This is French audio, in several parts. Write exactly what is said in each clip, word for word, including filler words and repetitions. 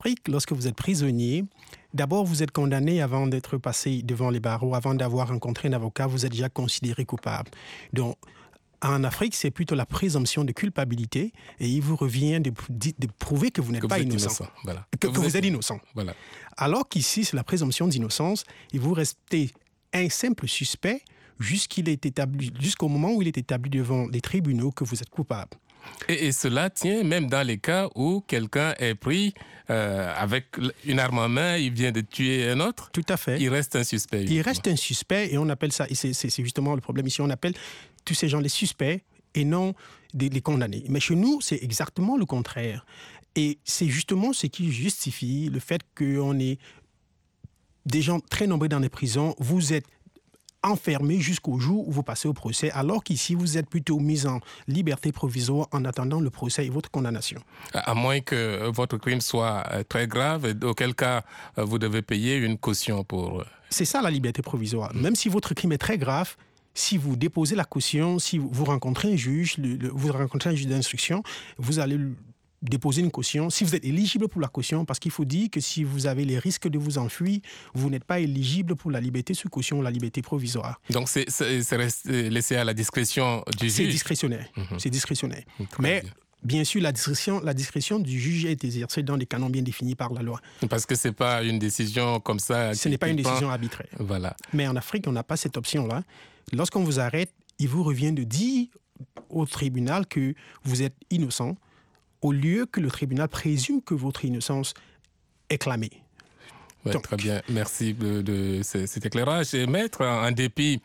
Afrique, lorsque vous êtes prisonnier, d'abord, vous êtes condamné avant d'être passé devant les barreaux, avant d'avoir rencontré un avocat, vous êtes déjà considéré coupable. Donc, en Afrique, c'est plutôt la présomption de culpabilité et il vous revient de, de, de prouver que vous n'êtes que pas vous innocent. innocent. Voilà. Que, que, que vous, vous êtes... êtes innocent. Voilà. Alors qu'ici, c'est la présomption d'innocence et vous restez un simple suspect jusqu'il est établi, jusqu'au moment où il est établi devant les tribunaux que vous êtes coupable. Et, et cela tient même dans les cas où quelqu'un est pris euh, avec une arme en main, il vient de tuer un autre. Tout à fait. Il reste un suspect. Il reste un suspect et on appelle ça, et c'est, c'est, c'est justement le problème ici, on appelle tous ces gens les suspects et non des, les condamnés. Mais chez nous, c'est exactement le contraire. Et c'est justement ce qui justifie le fait qu'on ait des gens très nombreux dans les prisons. Vous êtes enfermé jusqu'au jour où vous passez au procès, alors qu'ici, vous êtes plutôt mis en liberté provisoire en attendant le procès et votre condamnation. À moins que votre crime soit très grave, auquel cas vous devez payer une caution pour... C'est ça la liberté provisoire. Même si votre crime est très grave, si vous déposez la caution, si vous rencontrez un juge, le, le, vous rencontrez un juge d'instruction, vous allez déposer une caution. Si vous êtes éligible pour la caution, parce qu'il faut dire que si vous avez les risques de vous enfuir, vous n'êtes pas éligible pour la liberté sous caution ou la liberté provisoire. Donc c'est, c'est, c'est laissé à la discrétion du juge. C'est discrétionnaire. Mm-hmm. C'est discrétionnaire. Très Mais bien. Bien sûr, la discrétion, la discrétion du juge est exercée dans des canons bien définis par la loi. Parce que ce n'est pas une décision comme ça. Ce n'est pas une décision arbitraire. Voilà. Mais en Afrique, on n'a pas cette option-là. Lorsqu'on vous arrête, il vous revient de dire au tribunal que vous êtes innocent, au lieu que le tribunal présume que votre innocence est clamée. Ouais, Donc, très bien, merci de, de cet éclairage. Et maître, en dépit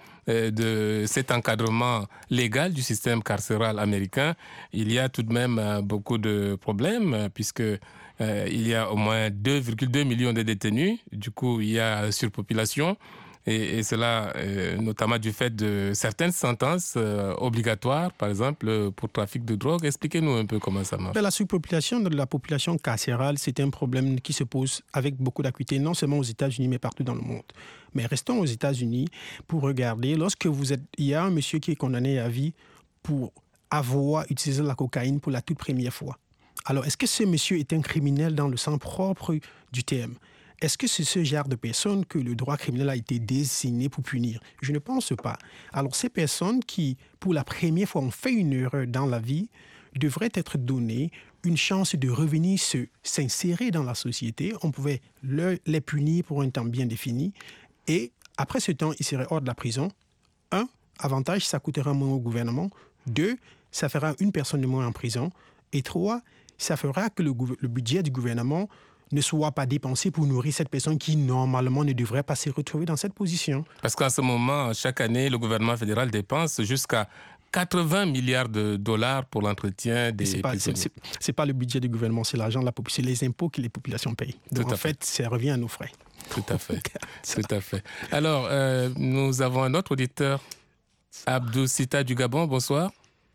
de cet encadrement légal du système carcéral américain, il y a tout de même beaucoup de problèmes, puisque euh, il y a au moins deux virgule deux millions de détenus. Du coup, il y a surpopulation. Et, et cela, euh, notamment du fait de certaines sentences euh, obligatoires, par exemple, pour trafic de drogue. Expliquez-nous un peu comment ça marche. La surpopulation de la population carcérale, c'est un problème qui se pose avec beaucoup d'acuité, non seulement aux États-Unis, mais partout dans le monde. Mais restons aux États-Unis pour regarder. Lorsque vous êtes, il y a un monsieur qui est condamné à vie pour avoir utilisé la cocaïne pour la toute première fois. Alors, est-ce que ce monsieur est un criminel dans le sens propre du terme ? Est-ce que c'est ce genre de personnes que le droit criminel a été désigné pour punir? Je ne pense pas. Alors, ces personnes qui, pour la première fois, ont fait une erreur dans la vie, devraient être données une chance de revenir se, s'insérer dans la société. On pouvait le, les punir pour un temps bien défini. Et après ce temps, ils seraient hors de la prison. Un, avantage, ça coûtera moins au gouvernement. Deux, ça fera une personne de moins en prison. Et trois, ça fera que le, le budget du gouvernement ne soit pas dépensé pour nourrir cette personne qui, normalement, ne devrait pas se retrouver dans cette position. Parce qu'en ce moment, chaque année, le gouvernement fédéral dépense jusqu'à quatre-vingts milliards de dollars pour l'entretien des c'est pas, prisonniers. C'est, c'est, c'est pas le budget du gouvernement, c'est l'argent de la population, c'est les impôts que les populations payent. Donc, en fait, ça revient à nos frais. Tout à fait. Tout à fait. Alors, euh, nous avons un autre auditeur, Abdou Sita du Gabon. Bonsoir.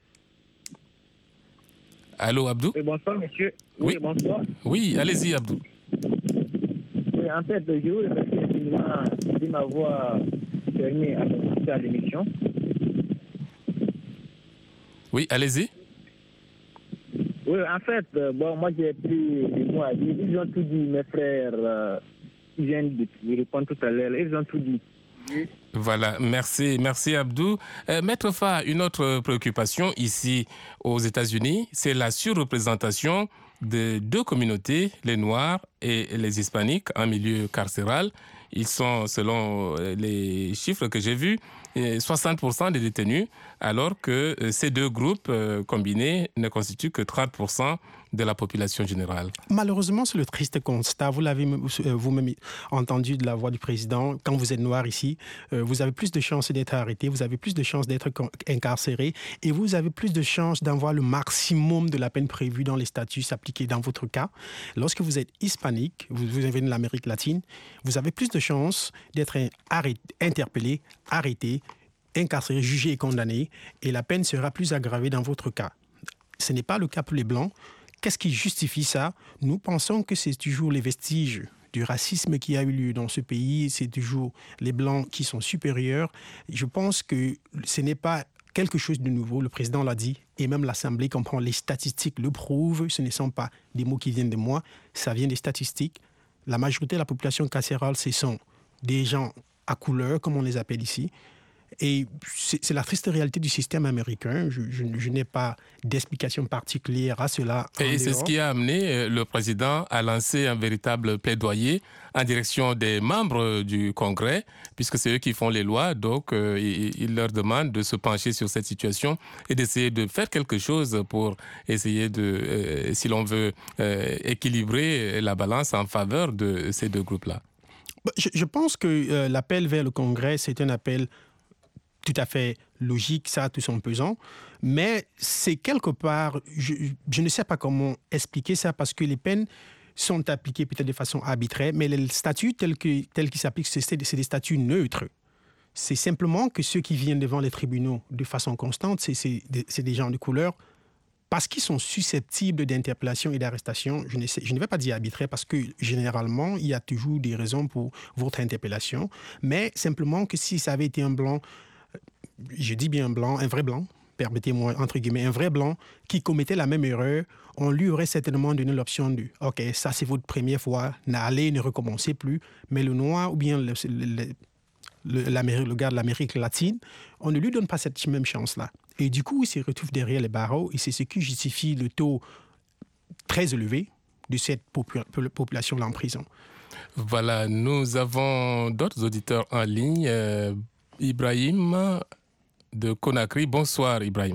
Allô, Abdou? Oui, bonsoir, monsieur. Oui, oui, bonsoir. Oui, allez-y, Abdou. Oui, en fait, je vous remercie infiniment de m'avoir permis à participer à l'émission. Oui, allez-y. Oui, en fait, bon, moi, j'ai pris des mots à dire. Ils ont tout dit, mes frères, euh, qui viennent de répondre tout à l'heure. Ils ont tout dit. Voilà, merci, merci Abdou. Euh, Maître Fa, une autre préoccupation ici aux États-Unis, c'est la surreprésentation de deux communautés, les Noirs et les Hispaniques, en milieu carcéral. Ils sont, selon les chiffres que j'ai vus, soixante pour cent des détenus, alors que ces deux groupes combinés ne constituent que trente pour cent de la population générale. Malheureusement, c'est le triste constat. Vous l'avez vous-même entendu de la voix du président. Quand vous êtes noir ici, vous avez plus de chances d'être arrêté, vous avez plus de chances d'être incarcéré et vous avez plus de chances d'avoir le maximum de la peine prévue dans les statuts appliqués dans votre cas. Lorsque vous êtes hispanique, vous, vous venez de l'Amérique latine, vous avez plus de chances d'être arrêté, interpellé, arrêté, incarcéré, jugé et condamné, et la peine sera plus aggravée dans votre cas. Ce n'est pas le cas pour les Blancs. Qu'est-ce qui justifie ça? Nous pensons que c'est toujours les vestiges du racisme qui a eu lieu dans ce pays. C'est toujours les Blancs qui sont supérieurs. Je pense que ce n'est pas quelque chose de nouveau. Le président l'a dit. et même l'Assemblée comprend, les statistiques le prouvent, ce ne sont pas des mots qui viennent de moi, ça vient des statistiques. La majorité de la population carcérale, ce sont des gens à couleur, comme on les appelle ici. Et c'est, c'est la triste réalité du système américain. Je, je, je n'ai pas d'explication particulière à cela. Et c'est ce qui a amené le président à lancer un véritable plaidoyer en direction des membres du Congrès, puisque c'est eux qui font les lois. Donc, euh, il, il leur demande de se pencher sur cette situation et d'essayer de faire quelque chose pour essayer de, euh, si l'on veut, euh, équilibrer la balance en faveur de ces deux groupes-là. Je, je pense que euh, l'appel vers le Congrès, c'est un appel tout à fait logique, ça a tout son pesant, mais c'est quelque part, je, je ne sais pas comment expliquer ça, parce que les peines sont appliquées peut-être de façon arbitraire, mais les statuts tels, que, tels qu'ils s'appliquent, c'est, c'est des statuts neutres. C'est simplement que ceux qui viennent devant les tribunaux de façon constante, c'est, c'est, c'est des gens de couleur, parce qu'ils sont susceptibles d'interpellation et d'arrestation. Je ne, sais, je ne vais pas dire arbitraire, parce que généralement, il y a toujours des raisons pour votre interpellation, mais simplement que si ça avait été un blanc, je dis bien blanc, un vrai blanc, permettez-moi, entre guillemets, un vrai blanc qui commettait la même erreur, on lui aurait certainement donné l'option de « OK, ça c'est votre première fois, n'allez, ne recommencez plus ». Mais le noir ou bien le, le, le, le gars de l'Amérique latine, on ne lui donne pas cette même chance-là. Et du coup, il se retrouve derrière les barreaux et c'est ce qui justifie le taux très élevé de cette popula- population-là en prison. Voilà, nous avons d'autres auditeurs en ligne. Euh, Ibrahim de Conakry. Bonsoir, Ibrahim.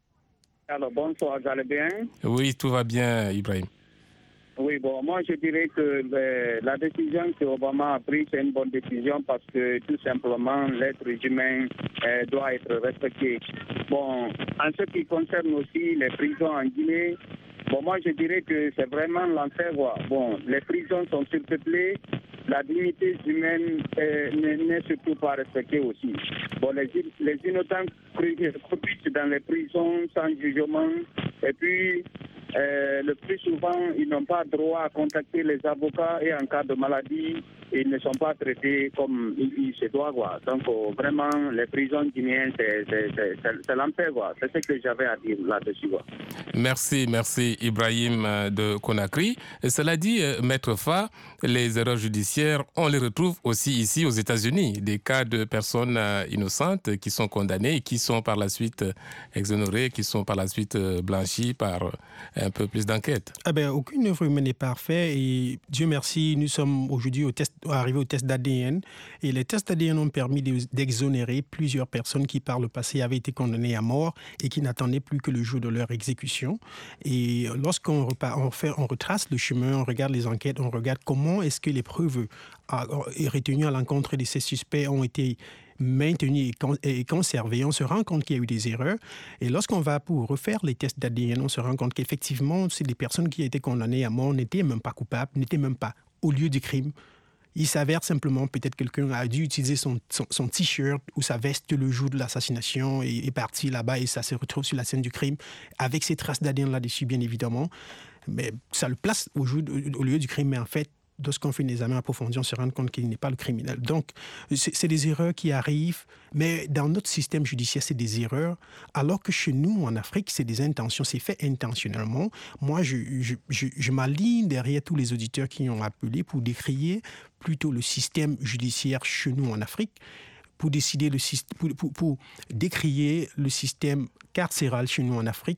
Alors, bonsoir, vous allez bien? Oui, tout va bien, Ibrahim. Oui, bon, moi, je dirais que le, la décision que Obama a prise, c'est une bonne décision parce que, tout simplement, l'être humain euh, doit être respecté. Bon, en ce qui concerne aussi les prisons en Guinée, bon, moi, je dirais que c'est vraiment l'enfer. Bon, les prisons sont surpeuplées. La dignité humaine euh, n'est surtout pas respectée aussi. Bon, les, les innocents croupissent dans les prisons sans jugement. Et puis, euh, le plus souvent, ils n'ont pas droit à contacter les avocats et en cas de maladie, ils ne sont pas traités comme il, il se doit. Quoi. Donc, oh, vraiment, les prisons guinéennes, c'est, c'est, c'est, c'est, c'est l'enfer. Quoi. C'est ce que j'avais à dire là-dessus. Quoi. Merci, merci Ibrahim de Conakry. Et cela dit, Maître Fa, les erreurs judiciaires, on les retrouve aussi ici aux États-Unis. Des cas de personnes innocentes qui sont condamnées et qui sont par la suite exonérées, qui sont par la suite blanchies par un peu plus d'enquête. Ah ben, aucune œuvre humaine n'est parfaite et Dieu merci, nous sommes aujourd'hui au test, arrivés au test d'A D N et les tests d'A D N ont permis d'exonérer plusieurs personnes qui par le passé avaient été condamnées à mort et qui n'attendaient plus que le jour de leur exécution. Et lorsqu'on repart, on, fait, on retrace le chemin, on regarde les enquêtes, on regarde comment est-ce que les preuves retenues à l'encontre de ces suspects ont été maintenues et conservées, on se rend compte qu'il y a eu des erreurs. Et lorsqu'on va pour refaire les tests d'A D N, on se rend compte qu'effectivement, c'est des personnes qui ont été condamnées à mort n'étaient même pas coupables, n'étaient même pas au lieu du crime. Il s'avère simplement, peut-être quelqu'un a dû utiliser son, son, son t-shirt ou sa veste le jour de l'assassination et est parti là-bas et ça se retrouve sur la scène du crime avec ces traces d'A D N là-dessus, bien évidemment. Mais ça le place au, jour, au lieu du crime, mais en fait, lorsqu'on fait un examen approfondi, on se rend compte qu'il n'est pas le criminel. Donc, c'est, c'est des erreurs qui arrivent, mais dans notre système judiciaire, c'est des erreurs, alors que chez nous, en Afrique, c'est des intentions, c'est fait intentionnellement. Moi, je, je, je, je m'aligne derrière tous les auditeurs qui ont appelé pour décrier plutôt le système judiciaire chez nous en Afrique, pour, décider le, pour, pour, pour décrier le système carcéral chez nous en Afrique.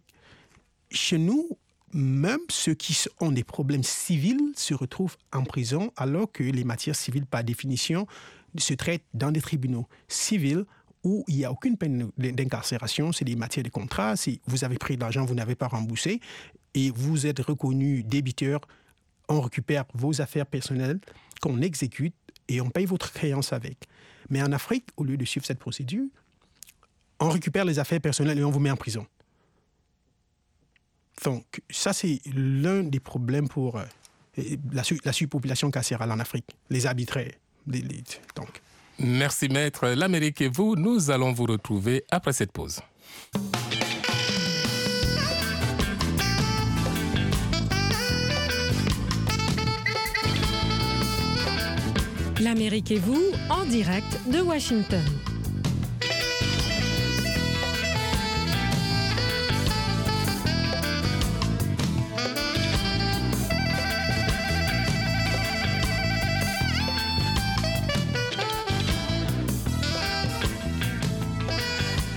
Chez nous, même ceux qui ont des problèmes civils se retrouvent en prison, alors que les matières civiles, par définition, se traitent dans des tribunaux civils où il n'y a aucune peine d'incarcération. C'est des matières de contrat. Si vous avez pris de l'argent, vous n'avez pas remboursé et vous êtes reconnu débiteur, on récupère vos affaires personnelles qu'on exécute et on paye votre créance avec. Mais en Afrique, au lieu de suivre cette procédure, on récupère les affaires personnelles et on vous met en prison. Donc, ça, c'est l'un des problèmes pour euh, la, la surpopulation carcérale en Afrique, les arbitraires. Les, les, donc. Merci, Maître. L'Amérique et vous, nous allons vous retrouver après cette pause. L'Amérique et vous, en direct de Washington.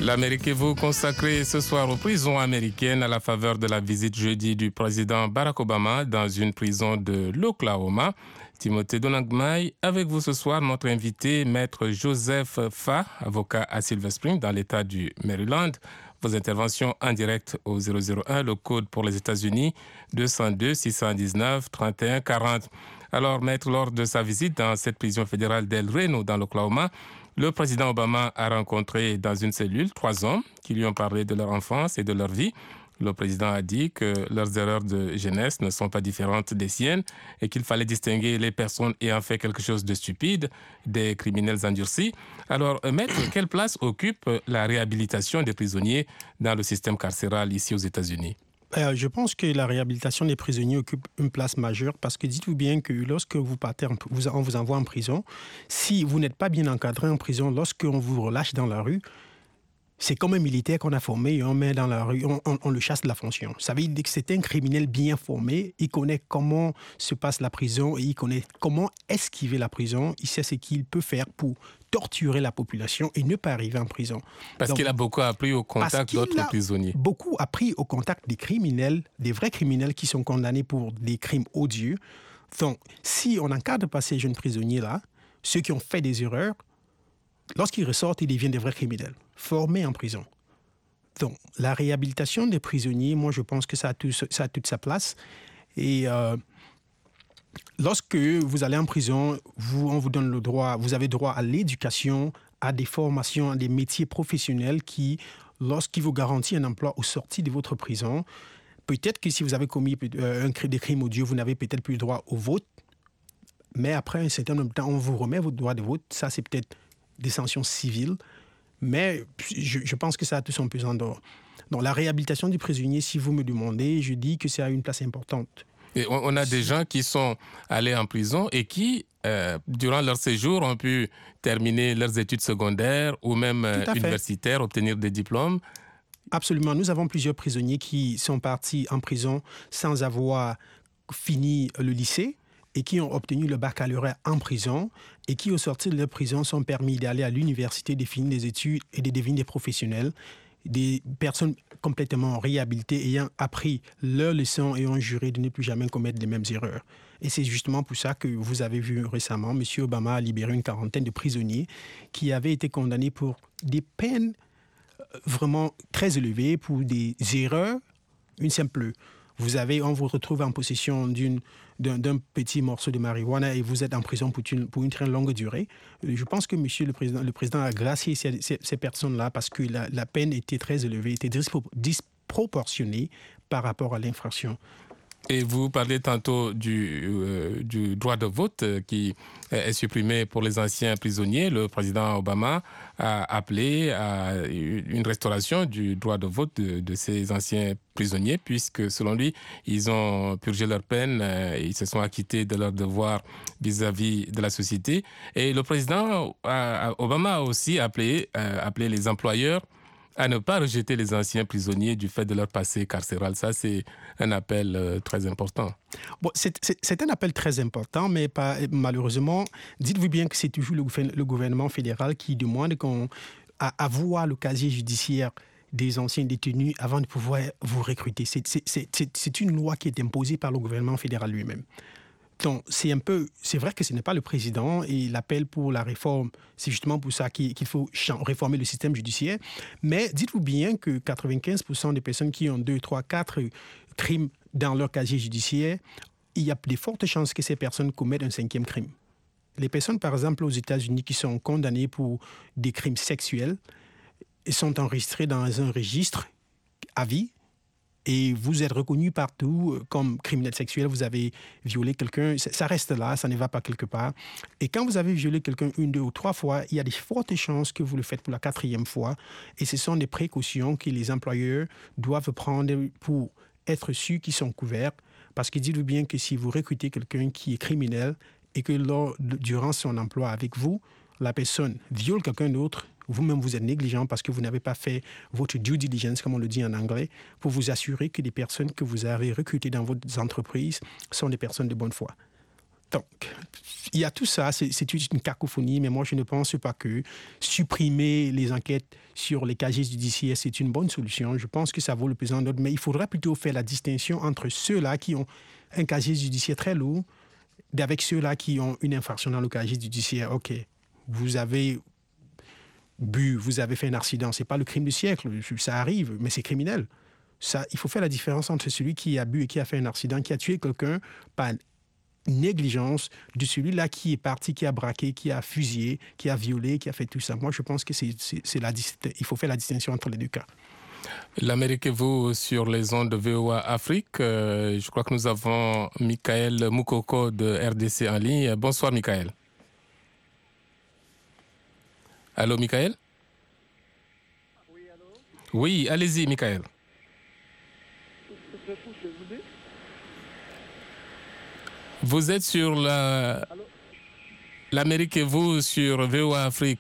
L'Amérique, vous consacrez ce soir aux prisons américaines à la faveur de la visite jeudi du président Barack Obama dans une prison de l'Oklahoma. Timothée Donangmai, avec vous ce soir, notre invité, maître Joseph Fa, avocat à Silver Spring dans l'État du Maryland. Vos interventions en direct au zéro zéro un, le code pour les États-Unis, deux zéro deux, six cent dix-neuf, trente et un quarante. Alors, maître, lors de sa visite dans cette prison fédérale d'El Reno dans l'Oklahoma, le président Obama a rencontré dans une cellule trois hommes qui lui ont parlé de leur enfance et de leur vie. Le président a dit que leurs erreurs de jeunesse ne sont pas différentes des siennes et qu'il fallait distinguer les personnes ayant fait quelque chose de stupide des criminels endurcis. Alors, maître, quelle place occupe la réhabilitation des prisonniers dans le système carcéral ici aux États-Unis ? Euh, je pense que la réhabilitation des prisonniers occupe une place majeure parce que dites-vous bien que lorsque vous partez, on vous envoie en prison, si vous n'êtes pas bien encadré en prison, lorsqu'on vous relâche dans la rue, c'est comme un militaire qu'on a formé et on met dans la rue, on, on, on le chasse de la fonction. Ça veut dire que c'est un criminel bien formé, il connaît comment se passe la prison et il connaît comment esquiver la prison, il sait ce qu'il peut faire pour torturer la population et ne pas arriver en prison. Parce Donc, qu'il a beaucoup appris au contact d'autres prisonniers. Beaucoup appris au contact des criminels, des vrais criminels qui sont condamnés pour des crimes odieux. Donc, si on encadre pas ces jeunes prisonniers-là, ceux qui ont fait des erreurs, lorsqu'ils ressortent, ils deviennent des vrais criminels, formés en prison. Donc, la réhabilitation des prisonniers, moi, je pense que ça a, tout, ça a toute sa place. Et euh, lorsque vous allez en prison, vous, on vous donne le droit, vous avez droit à l'éducation, à des formations, à des métiers professionnels qui, lorsqu'ils vous garantissent un emploi au sortie de votre prison, peut-être que si vous avez commis euh, un, des crimes odieux, vous n'avez peut-être plus droit au vote, mais après un certain nombre de temps, on vous remet votre droit de vote. Ça, c'est peut-être des sanctions civiles, mais je, je pense que ça a tout son pesant d'or. Donc, la réhabilitation des prisonniers, si vous me demandez, je dis que c'est à une place importante. Et on, on a des gens qui sont allés en prison et qui, euh, durant leur séjour, ont pu terminer leurs études secondaires ou même euh, universitaires, obtenir des diplômes. Absolument. Nous avons plusieurs prisonniers qui sont partis en prison sans avoir fini le lycée et qui ont obtenu le baccalauréat en prison et qui, au sortir de leur prison, sont permis d'aller à l'université, de finir des études et de devenir des professionnels, des personnes complètement réhabilitées ayant appris leurs leçons et ont juré de ne plus jamais commettre les mêmes erreurs. Et c'est justement pour ça que vous avez vu récemment, M. Obama a libéré une quarantaine de prisonniers qui avaient été condamnés pour des peines vraiment très élevées, pour des erreurs, une simple... Vous avez, on vous retrouve en possession d'une, d'un, d'un petit morceau de marijuana et vous êtes en prison pour une, pour une très longue durée. Je pense que monsieur le président, le président a gracié ces, ces, ces personnes-là parce que la, la peine était très élevée, était disproportionnée par rapport à l'infraction. Et vous parlez tantôt du, euh, du droit de vote qui est supprimé pour les anciens prisonniers. Le président Obama a appelé à une restauration du droit de vote de, de ces anciens prisonniers, puisque selon lui, ils ont purgé leur peine, euh, ils se sont acquittés de leurs devoirs vis-à-vis de la société. Et le président a, Obama a aussi appelé, euh, appelé les employeurs à ne pas rejeter les anciens prisonniers du fait de leur passé carcéral. Ça, c'est un appel euh, très important. Bon, c'est, c'est, c'est un appel très important, mais pas, malheureusement, dites-vous bien que c'est toujours le, le gouvernement fédéral qui demande qu'on, à, à voir le casier judiciaire des anciens détenus avant de pouvoir vous recruter. C'est, c'est, c'est, c'est, c'est une loi qui est imposée par le gouvernement fédéral lui-même. Donc, c'est un peu, c'est vrai que ce n'est pas le président et l'appel pour la réforme, c'est justement pour ça qu'il, qu'il faut réformer le système judiciaire. Mais dites-vous bien que quatre-vingt-quinze pour cent des personnes qui ont deux, trois, quatre crimes dans leur casier judiciaire, il y a de fortes chances que ces personnes commettent un cinquième crime. Les personnes, par exemple, aux États-Unis qui sont condamnées pour des crimes sexuels sont enregistrées dans un registre à vie. Et vous êtes reconnu partout comme criminel sexuel, vous avez violé quelqu'un, ça reste là, ça ne va pas quelque part. Et quand vous avez violé quelqu'un une, deux ou trois fois, il y a de fortes chances que vous le faites pour la quatrième fois. Et ce sont des précautions que les employeurs doivent prendre pour être sûrs qu'ils sont couverts. Parce que dites-vous bien que si vous recrutez quelqu'un qui est criminel et que lors, durant son emploi avec vous, la personne viole quelqu'un d'autre, vous-même, vous êtes négligent parce que vous n'avez pas fait votre due diligence, comme on le dit en anglais, pour vous assurer que les personnes que vous avez recrutées dans votre entreprise sont des personnes de bonne foi. Donc, il y a tout ça, c'est, c'est une cacophonie, mais moi, je ne pense pas que supprimer les enquêtes sur les casiers judiciaires, c'est une bonne solution. Je pense que ça vaut le pesant d'ordre, mais il faudrait plutôt faire la distinction entre ceux-là qui ont un casier judiciaire très lourd avec ceux-là qui ont une infraction dans le casier judiciaire. OK, vous avez bu, vous avez fait un accident, c'est pas le crime du siècle, ça arrive, mais c'est criminel. Ça, il faut faire la différence entre celui qui a bu et qui a fait un accident, qui a tué quelqu'un par négligence, de celui-là qui est parti, qui a braqué, qui a fusillé, qui a violé, qui a fait tout ça. Moi, je pense que c'est, c'est, c'est la, il faut faire la distinction entre les deux cas. L'Amérique et vous sur les ondes de V O A Afrique. Euh, je crois que nous avons Michael Moukoko de R D C en ligne. Bonsoir, Michael. Allô, Michael? Oui, allô? Oui, allez-y, Michael. Vous êtes sur la... l'Amérique et vous sur V O A Afrique.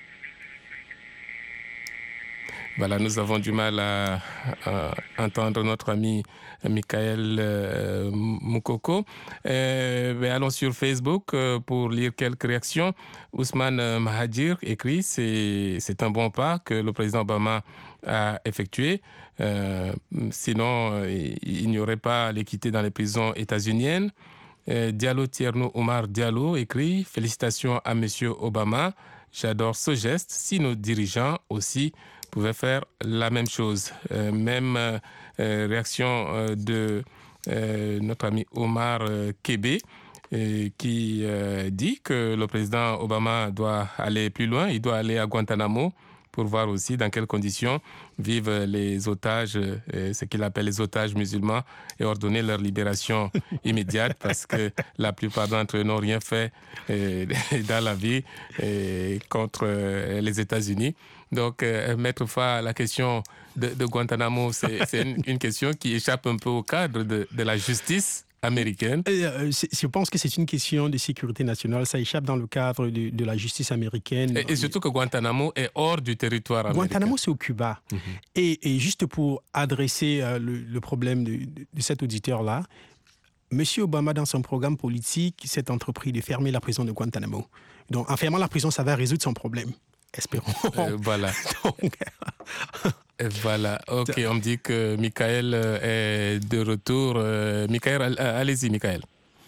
Voilà, nous avons du mal à, à entendre notre ami Michael euh, Moukoko. Euh, mais allons sur Facebook euh, pour lire quelques réactions. Ousmane Mahadir écrit c'est, c'est un bon pas que le président Obama a effectué. Euh, sinon, euh, il n'y aurait pas l'équité dans les prisons états-uniennes. Euh, Diallo Tierno Omar Diallo écrit « Félicitations à M. Obama. J'adore ce geste. Si nos dirigeants aussi pouvaient faire la même chose. Euh, » Même euh, réaction euh, de euh, notre ami Omar euh, Kébé euh, qui euh, dit que le président Obama doit aller plus loin. Il doit aller à Guantanamo pour voir aussi dans quelles conditions vivent les otages, euh, ce qu'il appelle les otages musulmans, et ordonner leur libération immédiate parce que la plupart d'entre eux n'ont rien fait euh, dans la vie euh, contre euh, les États-Unis. Donc, euh, mettre fin à la question de, de Guantanamo, c'est, c'est une, une question qui échappe un peu au cadre de, de la justice américaine. Euh, je pense que c'est une question de sécurité nationale. Ça échappe dans le cadre de, de la justice américaine. Et, et surtout que Guantanamo est hors du territoire américain. Guantanamo, c'est au Cuba. Mm-hmm. Et, et juste pour adresser euh, le, le problème de, de, de cet auditeur-là, M. Obama, dans son programme politique, s'est entrepris de fermer la prison de Guantanamo. Donc, en fermant la prison, ça va résoudre son problème. Espérons. Euh, voilà. Donc... Voilà, ok, on me dit que Michael est de retour. Euh, Michael, allez-y, Michael.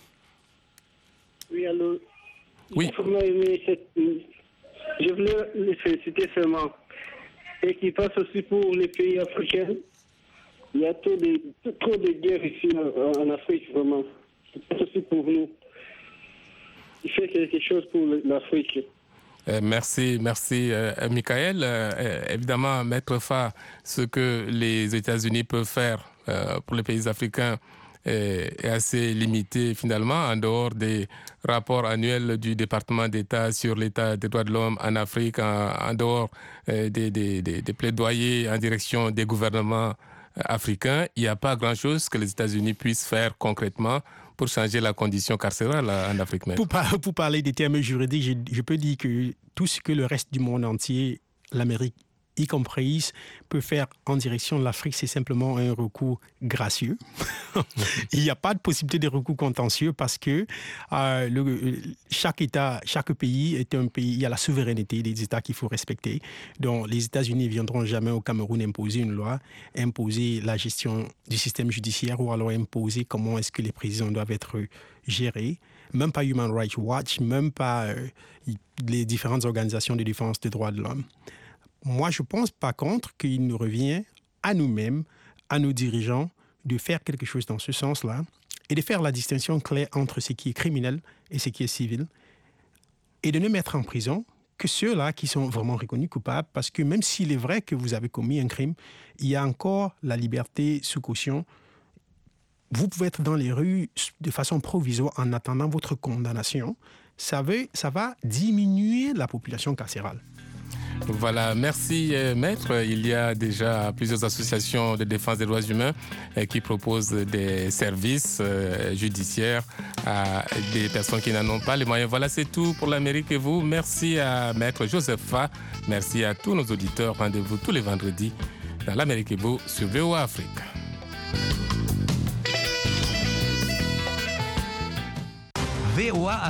Oui, allô. Oui. Je voulais les féliciter seulement. Et qui passe aussi pour les pays africains. Il y a trop de, trop de guerres ici en, en Afrique, vraiment. C'est passe aussi pour nous. Il fait quelque chose pour l'Afrique. Euh, merci, merci euh, Michael. Euh, évidemment, mettre fin à ce que les États-Unis peuvent faire euh, pour les pays africains est, est assez limité finalement, en dehors des rapports annuels du département d'État sur l'état des droits de l'homme en Afrique, en, en dehors euh, des, des, des, des plaidoyers en direction des gouvernements africains. Il n'y a pas grand-chose que les États-Unis puissent faire concrètement pour changer la condition carcérale en Afrique même. Pour, par, pour parler des termes juridiques, je, je peux dire que tout ce que le reste du monde entier, l'Amérique y comprise, peut faire en direction de l'Afrique, c'est simplement un recours gracieux. Il n'y a pas de possibilité de recours contentieux parce que euh, le, chaque État, chaque pays est un pays, il y a la souveraineté des États qu'il faut respecter. Donc, les États-Unis ne viendront jamais au Cameroun imposer une loi, imposer la gestion du système judiciaire ou alors imposer comment est-ce que les prisons doivent être gérées. Même pas Human Rights Watch, même pas euh, les différentes organisations de défense des droits de l'homme. Moi, je pense par contre qu'il nous revient à nous-mêmes, à nos dirigeants, de faire quelque chose dans ce sens-là et de faire la distinction claire entre ce qui est criminel et ce qui est civil et de ne mettre en prison que ceux-là qui sont vraiment reconnus coupables parce que même s'il est vrai que vous avez commis un crime, il y a encore la liberté sous caution. Vous pouvez être dans les rues de façon provisoire en attendant votre condamnation. Ça, veut, ça va diminuer la population carcérale. Voilà, merci euh, Maître. Il y a déjà plusieurs associations de défense des droits humains euh, qui proposent des services euh, judiciaires à des personnes qui n'en ont pas les moyens. Voilà, c'est tout pour l'Amérique et vous. Merci à Maître Joseph Fa. Merci à tous nos auditeurs. Rendez-vous tous les vendredis dans l'Amérique et vous sur V O A Afrique. V O A